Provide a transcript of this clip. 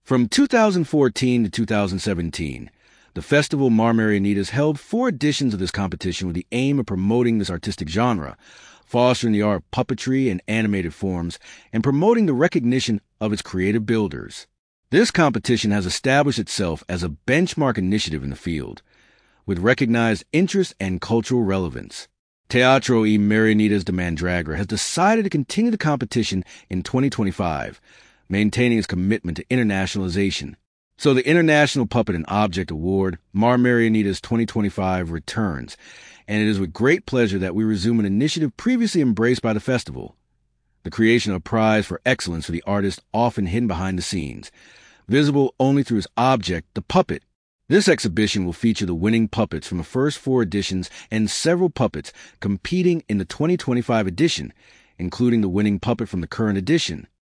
From 2014 to 2017, the Festival Mar Marianitas held 4 editions of this competition with the aim of promoting this artistic genre, fostering the art of puppetry and animated forms, and promoting the recognition of its creative builders. This competition has established itself as a benchmark initiative in the field, with recognized interest and cultural relevance. Teatro y Marianitas de Mandragora has decided to continue the competition in 2025, maintaining its commitment to internationalization. So the International Puppet and Object Award, Mar Marianitas 2025, returns, and it is with great pleasure that we resume an initiative previously embraced by the festival, the creation of a prize for excellence for the artist often hidden behind the scenes, visible only through his object, the puppet. This exhibition will feature the winning puppets from the first 4 editions and several puppets competing in the 2025 edition, including the winning puppet from the current edition.